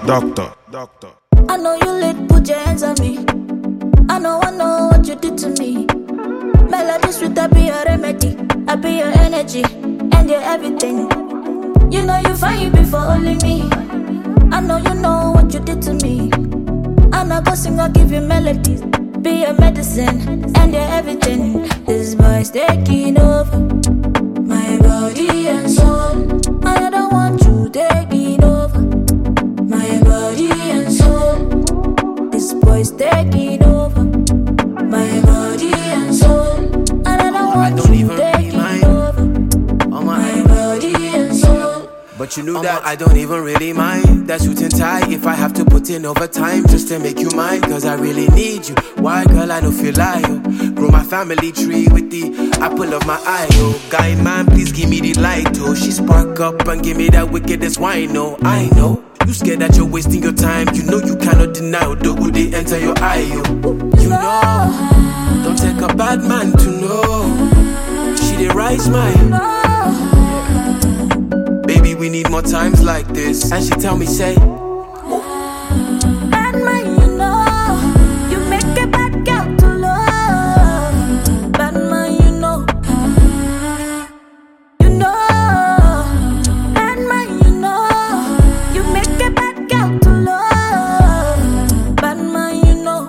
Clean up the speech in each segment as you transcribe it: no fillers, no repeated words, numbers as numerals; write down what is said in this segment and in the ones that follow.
Doctor. I know you lit, put your hands on me. I know what you did to me. Melody sweet, I be your remedy. I be your energy, and your everything. You know you find before only me. I know you know what you did to me. I'm not gonna sing, I'll give you melodies. Be your medicine, and your everything. This boy's taking over my body and soul. I don't want you taking over my body and soul. This boy's taking over my body and soul. And I don't want you taking over my body and soul. But you knew that I don't even really mind that suit and tie. If I have to put in overtime just to make you mine, cause I really need you. Why, girl, I don't feel like you. Grow my family tree with the apple of my eye, oh. Guy, man, please give me the light, oh. She spark up and give me that wickedest wine, oh. I know you scared that you're wasting your time. You know you cannot deny the good they enter your eye, oh. You know, don't take a bad man to know. She did rise mine. Baby, we need more times like this. And she tell me, say, bad man, you know, you make a bad girl to love. Bad man, you know, bad man, you know, you make a bad girl to love. Bad man, you know,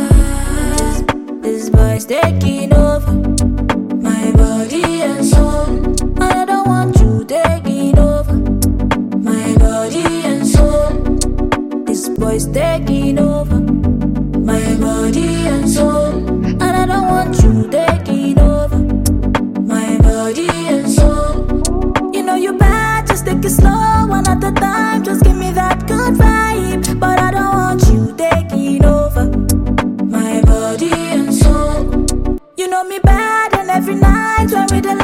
this boy's taking over my body and soul. I don't want you taking over my body and soul. This boy's taking over my body and soul. And I don't want you taking over my body and soul. You know you bad, just take it slow, one at a time. Just give me that good vibe. But I don't want you taking over my body and soul. You know me bad, and every night when we the